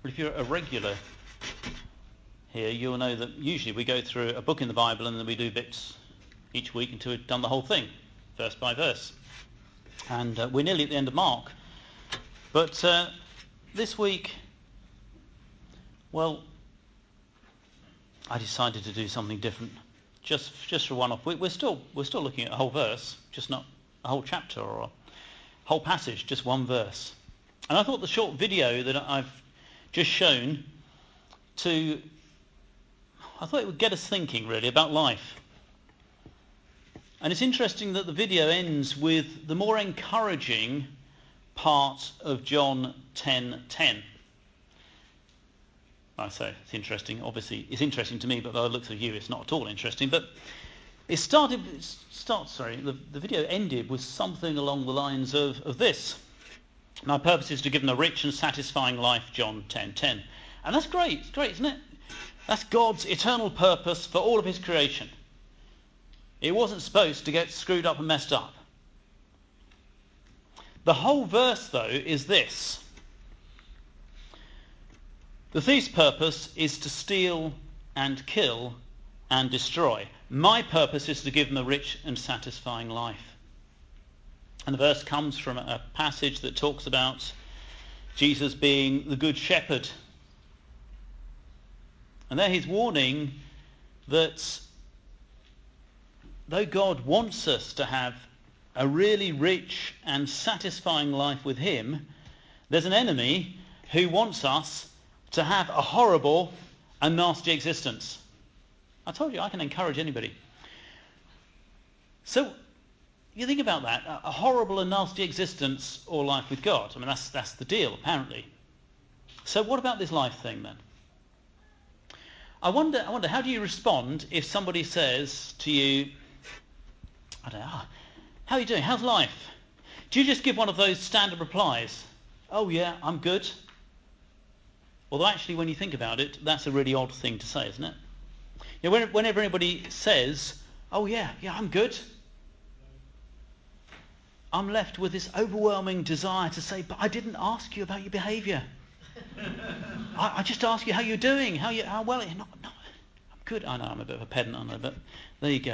But if you're a regular here, you'll know that usually we go through a book in the Bible and then we do bits each week until we've done the whole thing, verse by verse. And we're nearly at the end of Mark. But this week, well, I decided to do something different, just for one-off. We're still looking at a whole verse, just not a whole chapter or a whole passage, just one verse. And I thought the short video that I've just shown I thought it would get us thinking really about life. And it's interesting that the video ends with the more encouraging part of John 10:10. I say it's interesting. Obviously, it's interesting to me, but by the looks of you, it's not at all interesting. But the video ended with something along the lines of this. My purpose is to give them a rich and satisfying life, John 10:10. And that's great. It's great, isn't it? That's God's eternal purpose for all of his creation. It wasn't supposed to get screwed up and messed up. The whole verse, though, is this. The thief's purpose is to steal and kill and destroy. My purpose is to give them a rich and satisfying life. And the verse comes from a passage that talks about Jesus being the good shepherd. And there he's warning that though God wants us to have a really rich and satisfying life with him, there's an enemy who wants us to have a horrible and nasty existence. I told you I can encourage anybody. So you think about that, a horrible and nasty existence or life with God. I mean, that's the deal, apparently. So what about this life thing then? I wonder, how do you respond if somebody says to you, I don't know, how are you doing? How's life? Do you just give one of those standard replies? Oh yeah, I'm good. Although actually, when you think about it, that's a really odd thing to say, isn't it? You know, whenever anybody says, oh yeah, I'm good, I'm left with this overwhelming desire to say, but I didn't ask you about your behaviour. I just asked you how you're doing, how well. No, I'm good. I know I'm a bit of a pedant, aren't I? But there you go.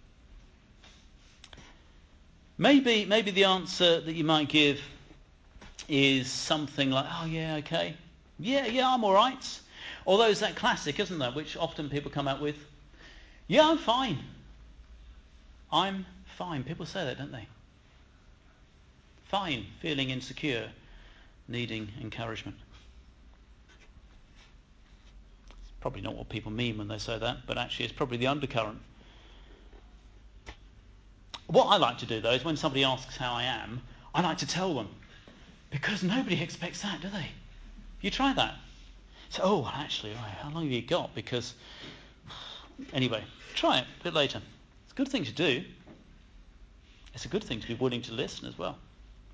Maybe the answer that you might give is something like, oh yeah, okay. Yeah, I'm all right. Although it's that classic, isn't there, which often people come out with, yeah, I'm fine. I'm fine. People say that, don't they? Fine, feeling insecure, needing encouragement. It's probably not what people mean when they say that, but actually it's probably the undercurrent. What I like to do, though, is when somebody asks how I am, I like to tell them, because nobody expects that, do they? You try that. So, oh, well, actually, how long have you got? Because, anyway, try it a bit later. It's a good thing to do. It's a good thing to be willing to listen as well.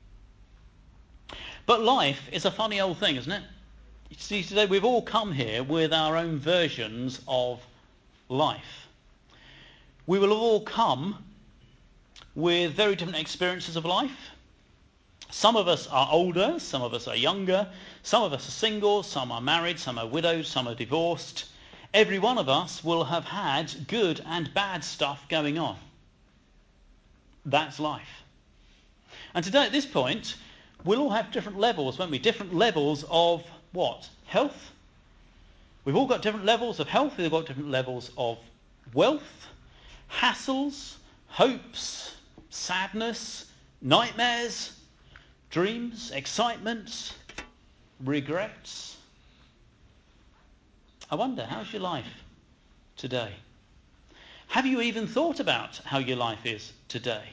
But life is a funny old thing, isn't it? You see, today we've all come here with our own versions of life. We will have all come with very different experiences of life. Some of us are older, some of us are younger, some of us are single, some are married, some are widowed, some are divorced. Every one of us will have had good and bad stuff going on. That's life. And today at this point, we'll all have different levels, won't we? Different levels of what? Health. We've all got different levels of health, we've got different levels of wealth, hassles, hopes, sadness, nightmares, dreams, excitements, regrets. I wonder, how's your life today? Have you even thought about how your life is today?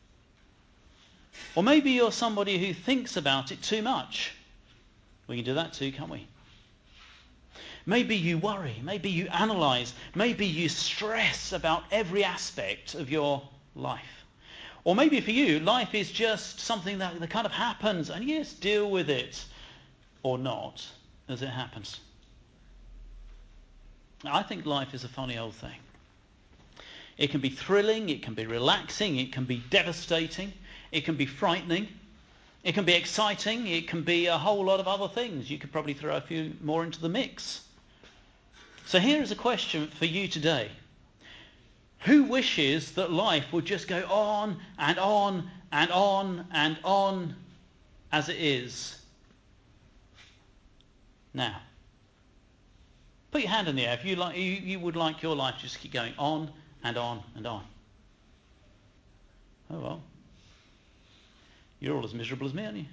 Or maybe you're somebody who thinks about it too much. We can do that too, can't we? Maybe you worry, maybe you analyse, maybe you stress about every aspect of your life. Or maybe for you, life is just something that kind of happens and you just deal with it or not as it happens. I think life is a funny old thing. It can be thrilling, it can be relaxing, it can be devastating, it can be frightening, It can be exciting. It can be a whole lot of other things. You could probably throw a few more into the mix. So here is a question for you today. Who wishes that life would just go on and on and on and on as it is now? Put your hand in the air if you would like your life to just keep going on and on and on. Oh well. You're all as miserable as me, aren't you?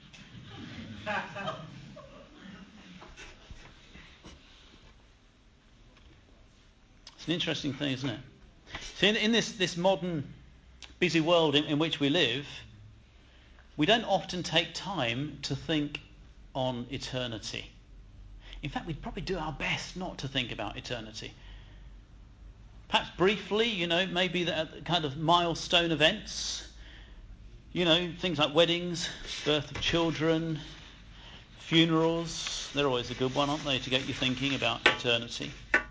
It's an interesting thing, isn't it? See, in this modern, busy world in which we live, we don't often take time to think on eternity. In fact, we'd probably do our best not to think about eternity. Perhaps briefly, maybe the kind of milestone events, things like weddings, birth of children, funerals. They're always a good one, aren't they, to get you thinking about eternity.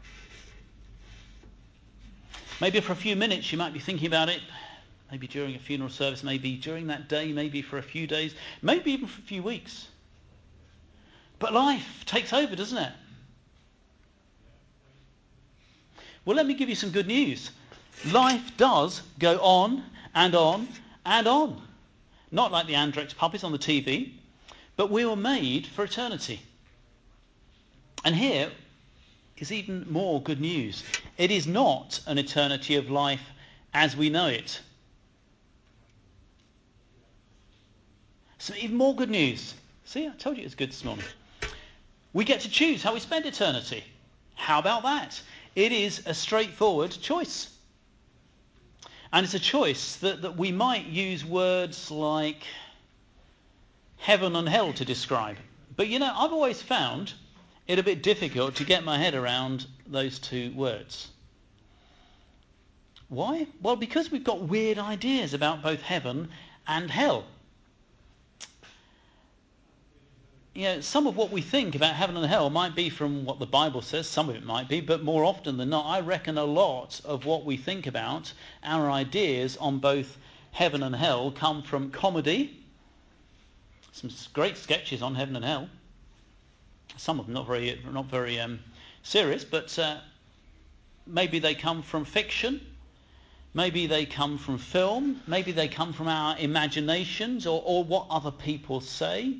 Maybe for a few minutes you might be thinking about it, maybe during a funeral service, maybe during that day, maybe for a few days, maybe even for a few weeks. But life takes over, doesn't it? Well, let me give you some good news. Life does go on and on and on. Not like the Andrex puppies on the TV, but we were made for eternity. And here is even more good news. It is not an eternity of life as we know it. So even more good news. See, I told you it was good this morning. We get to choose how we spend eternity. How about that? It is a straightforward choice. And it's a choice that we might use words like heaven and hell to describe. But I've always found it a bit difficult to get my head around those two words. Why? Well, because we've got weird ideas about both heaven and hell. Some of what we think about heaven and hell might be from what the Bible says, some of it might be, but more often than not, I reckon a lot of what we think about, our ideas on both heaven and hell, come from comedy. Some great sketches on heaven and hell. Some of them not very serious, but maybe they come from fiction. Maybe they come from film. Maybe they come from our imaginations or what other people say.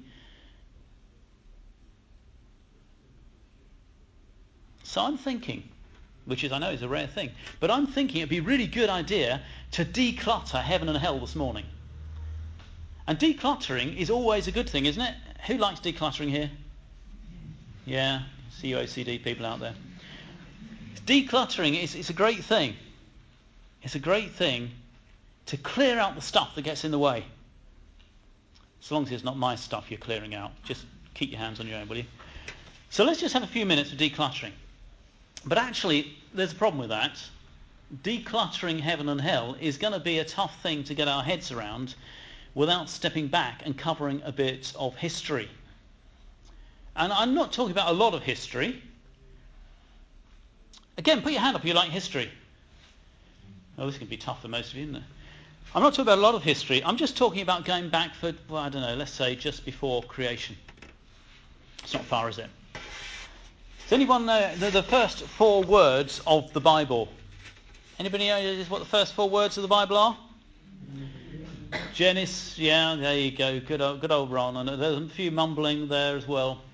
So I'm thinking, which I know is a rare thing, but I'm thinking it'd be a really good idea to declutter heaven and hell this morning. And decluttering is always a good thing, isn't it? Who likes decluttering here? Yeah, see you OCD people out there. Decluttering is a great thing. It's a great thing to clear out the stuff that gets in the way. As long as it's not my stuff you're clearing out. Just keep your hands on your own, will you? So let's just have a few minutes of decluttering. But actually, there's a problem with that. Decluttering heaven and hell is going to be a tough thing to get our heads around without stepping back and covering a bit of history. And I'm not talking about a lot of history. Again, put your hand up if you like history. Oh, this is going to be tough for most of you, isn't it? I'm not talking about a lot of history. I'm just talking about going back for, let's say just before creation. It's not far, is it? Does anyone know the first 4 words of the Bible? Anybody know what the first 4 words of the Bible are? Genesis, yeah, there you go. Good old Ron. And there's a few mumbling there as well.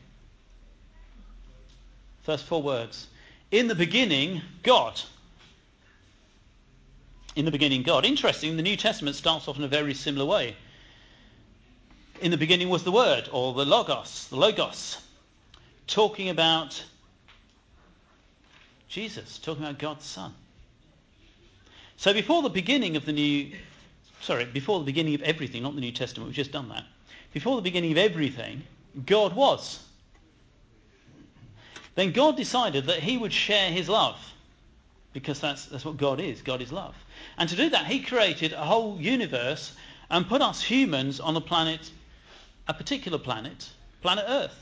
First 4 words. In the beginning, God. In the beginning, God. Interesting, the New Testament starts off in a very similar way. In the beginning was the Word, or the Logos. Talking about Jesus, talking about God the Son. So before the beginning of everything, not the New Testament, we've just done that. Before the beginning of everything, God was. Then God decided that he would share his love, because that's what God is. God is love. And to do that, he created a whole universe and put us humans on a particular planet Earth,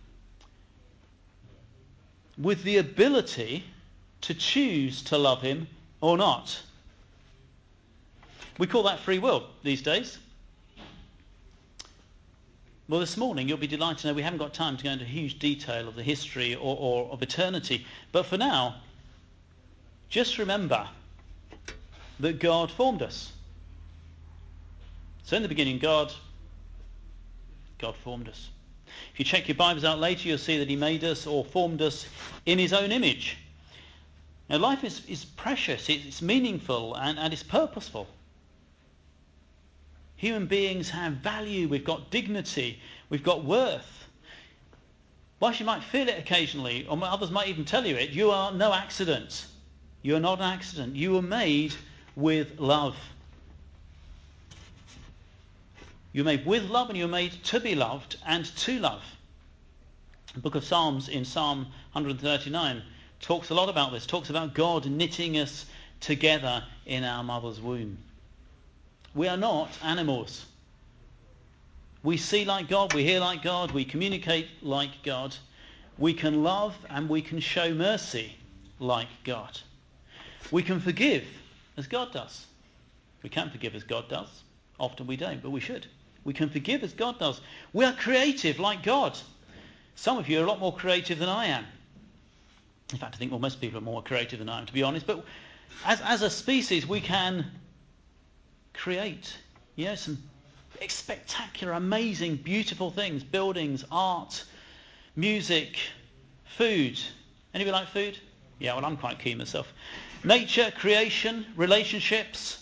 with the ability to choose to love him or not. We call that free will these days. Well, this morning you'll be delighted to know we haven't got time to go into huge detail of the history or of eternity. But for now, just remember that God formed us. So in the beginning, God formed us. If you check your Bibles out later, you'll see that he made us or formed us in his own image. Now, life is precious, it's meaningful, and it's purposeful. Human beings have value, we've got dignity, we've got worth. Whilst you might feel it occasionally, or others might even tell you it, you are no accident. You are not an accident. You were made with love. You were made with love, and you were made to be loved and to love. The book of Psalms in Psalm 139 talks a lot about this, talks about God knitting us together in our mother's womb. We are not animals. We see like God, we hear like God, we communicate like God. We can love and we can show mercy like God. We can forgive as God does. We can't forgive as God does. Often we don't, but we should. We can forgive as God does. We are creative like God. Some of you are a lot more creative than I am. In fact, I think most people are more creative than I am, to be honest. But as a species, we can create, some spectacular, amazing, beautiful things. Buildings, art, music, food. Anybody like food? Yeah, well, I'm quite keen myself. Nature, creation, relationships.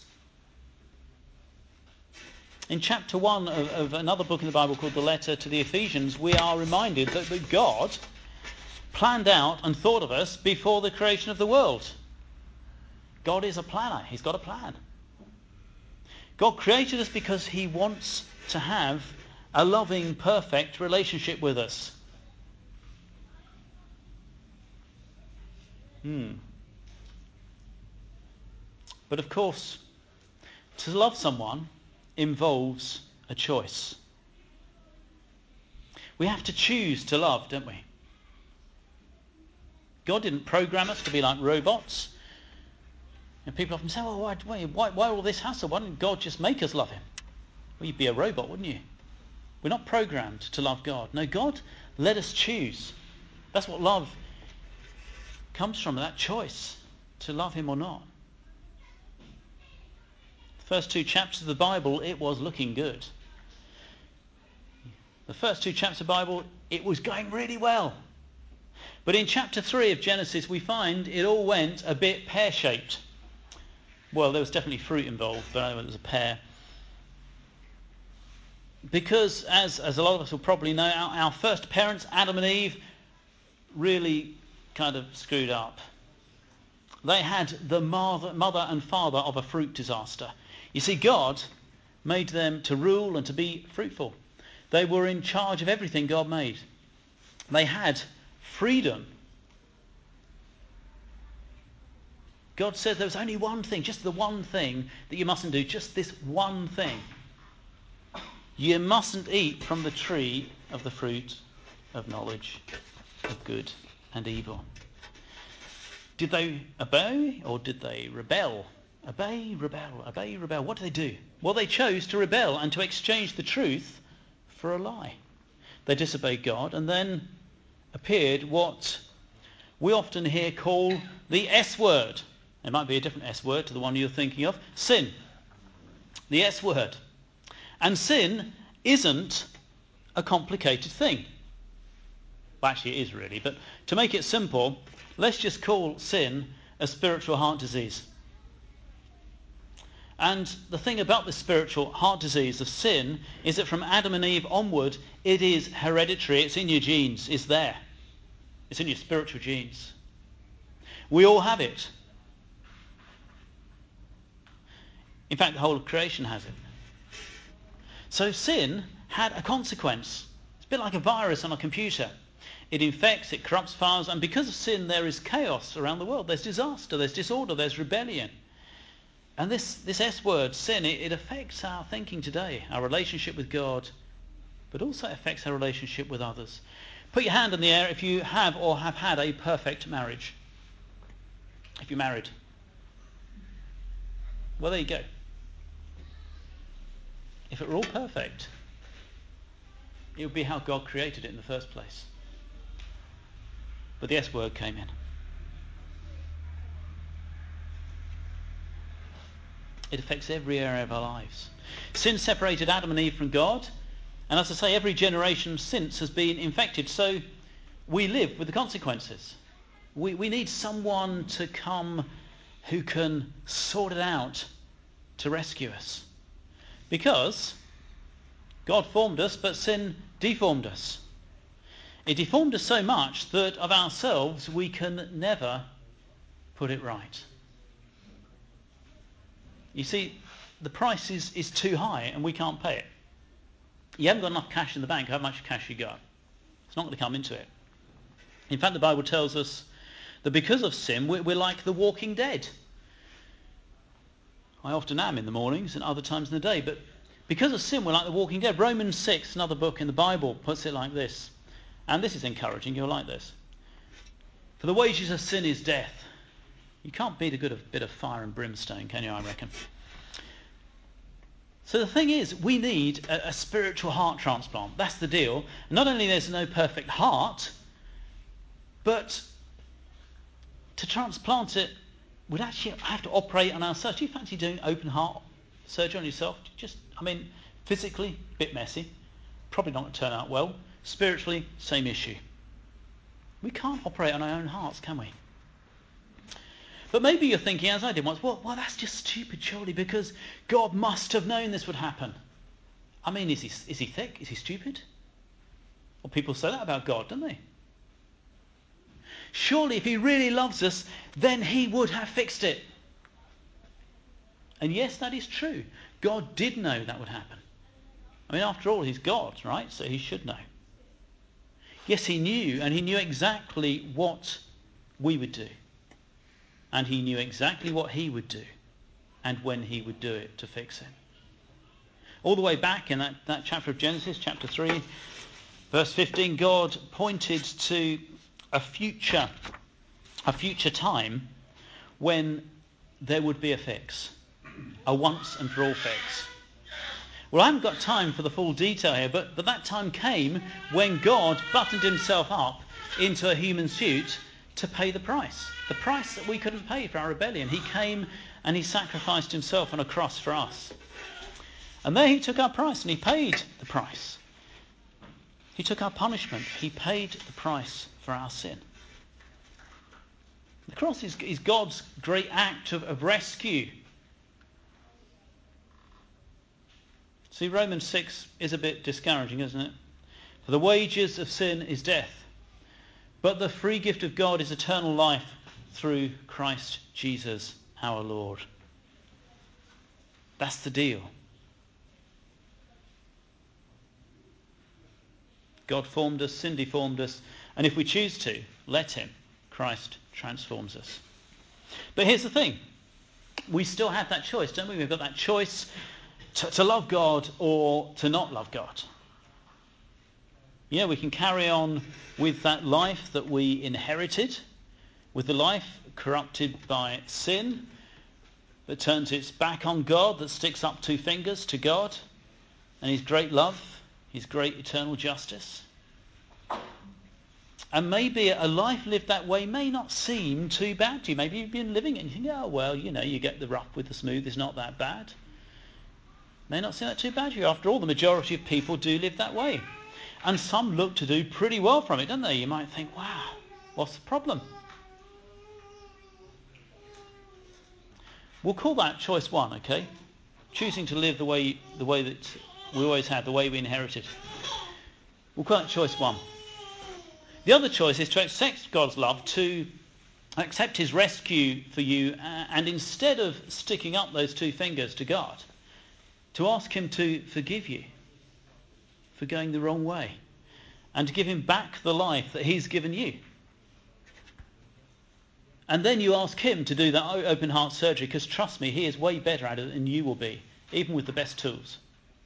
In chapter 1 of another book in the Bible called the Letter to the Ephesians, we are reminded that God planned out and thought of us before the creation of the world. God is a planner. He's got a plan. God created us because he wants to have a loving, perfect relationship with us. But of course, to love someone involves a choice. We have to choose to love, don't we? God didn't program us to be like robots. And people often say, well, why all this hassle? Why didn't God just make us love him? Well, you'd be a robot, wouldn't you? We're not programmed to love God. No, God let us choose. That's what love comes from, that choice to love him or not. The first 2 chapters of the Bible, it was looking good. The first 2 chapters of the Bible, it was going really well. But in chapter 3 of Genesis, we find it all went a bit pear-shaped. Well, there was definitely fruit involved, but I know it was a pear. Because, as a lot of us will probably know, our first parents, Adam and Eve, really kind of screwed up. They had the mother and father of a fruit disaster. You see, God made them to rule and to be fruitful. They were in charge of everything God made. They had freedom. God said there was only one thing, just the one thing that you mustn't do, just this one thing. You mustn't eat from the tree of the fruit of knowledge of good and evil. Did they obey or did they rebel? Obey, rebel. What did they do? Well, they chose to rebel and to exchange the truth for a lie. They disobeyed God and then appeared what we often hear called the S word. It might be a different S word to the one you're thinking of. Sin. The S word. And sin isn't a complicated thing. Well, actually it is really, but to make it simple, let's just call sin a spiritual heart disease. And the thing about this spiritual heart disease of sin is that from Adam and Eve onward, it is hereditary. It's in your genes. It's there. It's in your spiritual genes. We all have it. In fact, the whole of creation has it. So sin had a consequence. It's a bit like a virus on a computer. It infects, it corrupts files, and because of sin there is chaos around the world. There's disaster, there's disorder, there's rebellion. And this S word, sin, it affects our thinking today, our relationship with God, but also affects our relationship with others. Put your hand in the air if you have or have had a perfect marriage. If you're married. Well, there you go. If it were all perfect, It would be how God created it in the first place. But the S word came in. It affects every area of our lives. Sin separated Adam and Eve from God, and as I say, every generation since has been infected. So we live with the consequences. We need someone to come who can sort it out to rescue us. Because God formed us, but sin deformed us. It deformed us so much that of ourselves we can never put it right. You see, the price is too high and we can't pay it. You haven't got enough cash in the bank. How much cash you got? It's not going to come into it. In fact, the Bible tells us that because of sin, we're like the walking dead. I often am in the mornings and other times in the day, but because of sin, we're like the walking dead. Romans 6, another book in the Bible, puts it like this. And this is encouraging. You'll like this. For the wages of sin is death. You can't beat a good bit of fire and brimstone, can you, I reckon? So the thing is, we need a spiritual heart transplant. That's the deal. Not only there's no perfect heart, but to transplant it, we'd actually have to operate on ourselves. Do you fancy doing open heart surgery on yourself? Physically, a bit messy. Probably not going to turn out well. Spiritually, same issue. We can't operate on our own hearts, can we? But maybe you're thinking, as I did once, well, that's just stupid, surely, because God must have known this would happen. I mean, is he thick? Is he stupid? Well, people say that about God, don't they? Surely, if he really loves us, then he would have fixed it. And yes, that is true. God did know that would happen. I mean, after all, he's God, right? So he should know. Yes, he knew, and he knew exactly what we would do. And he knew exactly what he would do and when he would do it to fix it. All the way back in that chapter of Genesis, chapter 3, verse 15, God pointed to a future time when there would be a fix, a once and for all fix. Well, I haven't got time for the full detail here, but that time came when God buttoned himself up into a human suit to pay the price that we couldn't pay for our rebellion. He came and he sacrificed himself on a cross for us. And there he took our price and he paid the price. He took our punishment. He paid the price for our sin. The cross is God's great act of rescue. See, Romans 6 is a bit discouraging, isn't it? For the wages of sin is death, but the free gift of God is eternal life through Christ Jesus our Lord. That's the deal. God formed us, sin deformed us, and if we choose to, let him, Christ transforms us. But here's the thing. We still have that choice, don't we? We've got that choice to love God or to not love God. Yeah, we can carry on with that life that we inherited, with the life corrupted by sin, that turns its back on God, that sticks up two fingers to God and his great love, his great eternal justice. And maybe a life lived that way may not seem too bad to you. Maybe you've been living it and you think, oh, well, you get the rough with the smooth, it's not that bad. May not seem that too bad to you. After all, the majority of people do live that way. And some look to do pretty well from it, don't they? You might think, wow, what's the problem? We'll call that choice one, okay? Choosing to live the way that we always have, the way we inherited. We'll call that choice one. The other choice is to accept God's love, to accept his rescue for you, and instead of sticking up those two fingers to God, to ask him to forgive you for going the wrong way and to give him back the life that he's given you. And then you ask him to do that open heart surgery, because trust me, he is way better at it than you will be, even with the best tools.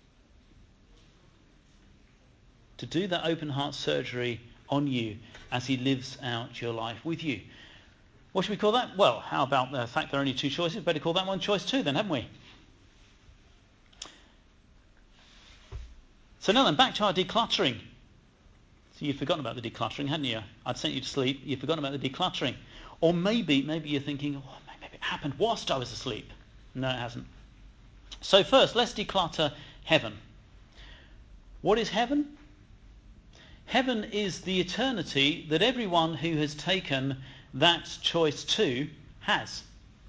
To do that open heart surgery on you as he lives out your life with you. What should we call that? Well, how about the fact there are only two choices? Better call that one choice two then, haven't we? So now then, back to our decluttering. So you'd forgotten about the decluttering, hadn't you? I'd sent you to sleep. You'd forgotten about the decluttering. Or maybe you're thinking, oh, maybe it happened whilst I was asleep. No, it hasn't. So first, let's declutter heaven. What is heaven? Heaven is the eternity that everyone who has taken that choice to has.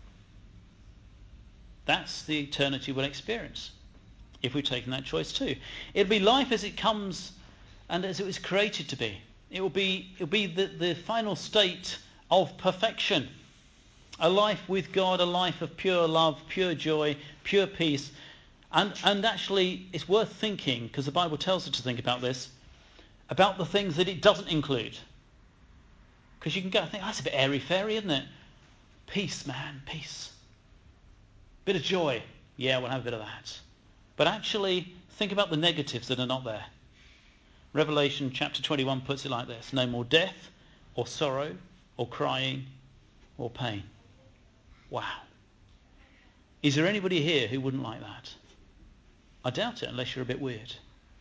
That's the eternity we'll experience if we've taken that choice too. It'll be life as it comes and as it was created to be. It'll be the final state of perfection. A life with God, a life of pure love, pure joy, pure peace. And actually, it's worth thinking, because the Bible tells us to think about this, about the things that it doesn't include. Because you can go and think, that's a bit airy-fairy, isn't it? Peace, man, peace. Bit of joy. Yeah, we'll have a bit of that. But actually, think about the negatives that are not there. Revelation chapter 21 puts it like this: no more death, or sorrow, or crying, or pain. Wow. Is there anybody here who wouldn't like that? I doubt it, unless you're a bit weird.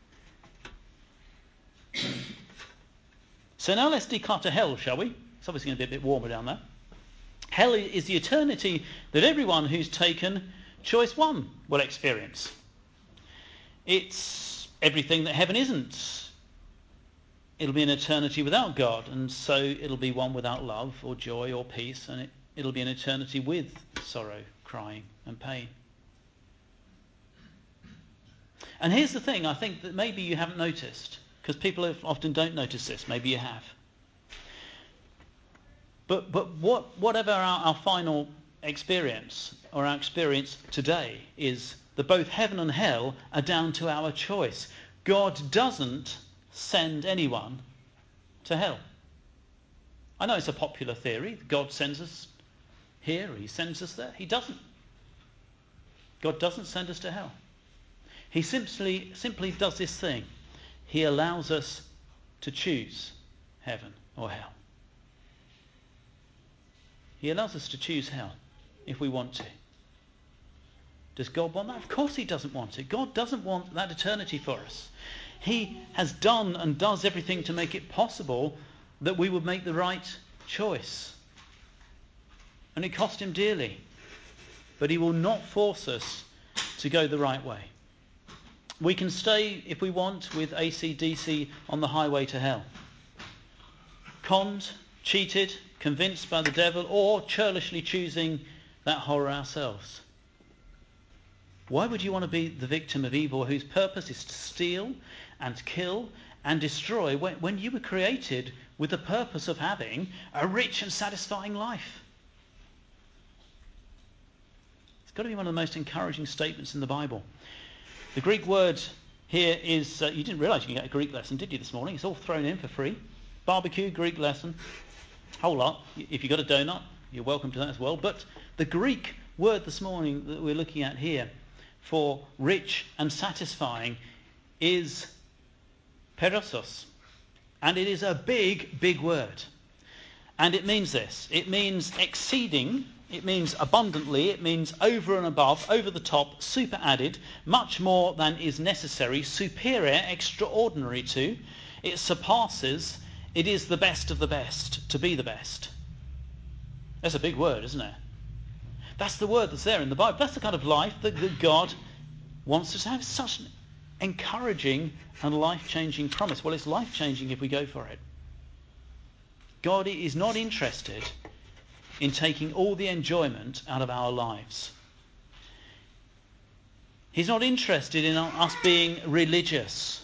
So now let's declutter hell, shall we? It's obviously going to be a bit warmer down there. Hell is the eternity that everyone who's taken choice 1 will experience. It's everything that heaven isn't. It'll be an eternity without God, and so it'll be one without love or joy or peace, and it'll be an eternity with sorrow, crying and pain. And here's the thing, I think that maybe you haven't noticed, because people often don't notice this. Maybe you have. But whatever our final experience, or our experience today, is that both heaven and hell are down to our choice. God doesn't send anyone to hell. I know it's a popular theory. God sends us here, or he sends us there. He doesn't. God doesn't send us to hell. He simply does this thing. He allows us to choose heaven or hell. He allows us to choose hell if we want to. Does God want that? Of course he doesn't want it. God doesn't want that eternity for us. He has done and does everything to make it possible that we would make the right choice. And it cost him dearly. But he will not force us to go the right way. We can stay, if we want, with AC/DC on the highway to hell. Conned, cheated, convinced by the devil, or churlishly choosing that horror ourselves. Why would you want to be the victim of evil whose purpose is to steal and kill and destroy when you were created with the purpose of having a rich and satisfying life? It's got to be one of the most encouraging statements in the Bible. The Greek word here is, you didn't realise you can get a Greek lesson, did you, this morning? It's all thrown in for free. Barbecue, Greek lesson, whole lot. If you've got a donut, you're welcome to that as well. But the Greek word this morning that we're looking at here for rich and satisfying is perissos. And it is a big, big word. And it means this. It means exceeding. It means abundantly. It means over and above, over the top, super added, much more than is necessary, superior, extraordinary to. It surpasses. It is the best of the best, to be the best. That's a big word, isn't it? That's the word that's there in the Bible. That's the kind of life that God wants us to have. Such an encouraging and life-changing promise. Well, it's life-changing if we go for it. God is not interested in taking all the enjoyment out of our lives. He's not interested in us being religious.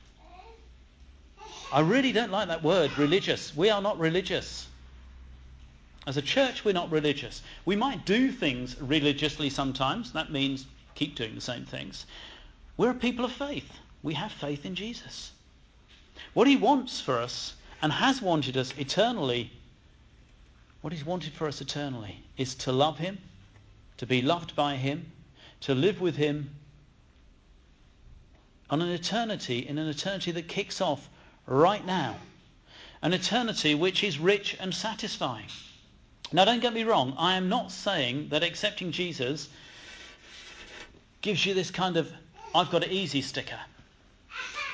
I really don't like that word, religious. We are not religious. As a church, we're not religious. We might do things religiously sometimes. That means keep doing the same things. We're a people of faith. We have faith in Jesus. What he wants for us and has wanted us eternally, what he's wanted for us eternally is to love him, to be loved by him, to live with him in an eternity that kicks off right now. An eternity which is rich and satisfying. Now, don't get me wrong. I am not saying that accepting Jesus gives you this kind of I've got it easy sticker.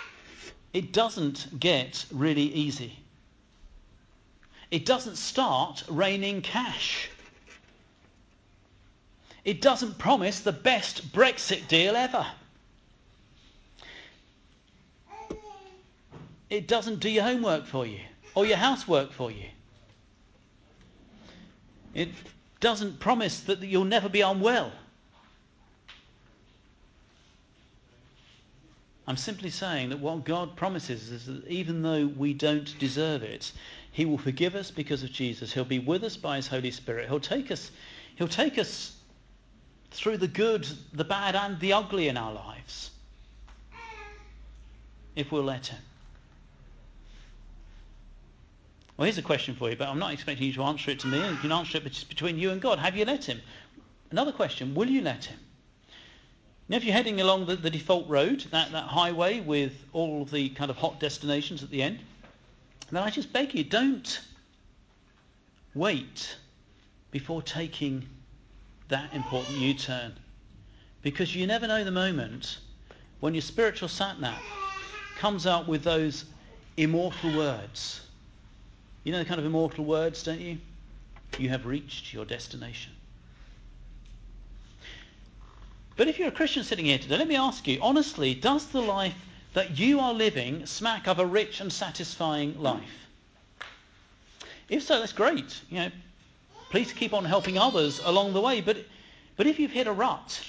it doesn't get really easy. It doesn't start raining cash. It doesn't promise the best Brexit deal ever. It doesn't do your homework for you or your housework for you. It doesn't promise that you'll never be unwell. I'm simply saying that what God promises is that even though we don't deserve it, he will forgive us because of Jesus. He'll be with us by his Holy Spirit. He'll take us through the good, the bad and the ugly in our lives if we'll let him. Well, here's a question for you, but I'm not expecting you to answer it to me. You can answer it just between you and God. Have you let him? Another question, will you let him? Now, if you're heading along the default road, that highway with all of the kind of hot destinations at the end, then I just beg you, don't wait before taking that important U-turn. Because you never know the moment when your spiritual sat-nav comes out with those immortal words. You know the kind of immortal words, don't you? You have reached your destination. But if you're a Christian sitting here today, let me ask you, honestly, does the life that you are living smack of a rich and satisfying life? If so, that's great. Please keep on helping others along the way. But if you've hit a rut,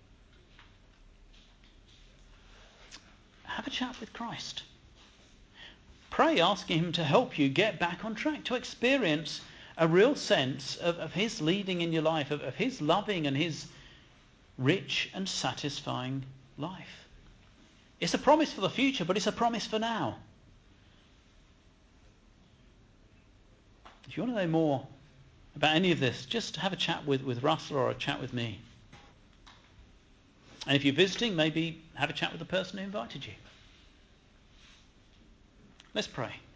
have a chat with Christ. Pray asking him to help you get back on track, to experience a real sense of his leading in your life, of his loving and his rich and satisfying life. It's a promise for the future, but it's a promise for now. If you want to know more about any of this, just have a chat with Russell or a chat with me. And if you're visiting, maybe have a chat with the person who invited you. Let's pray.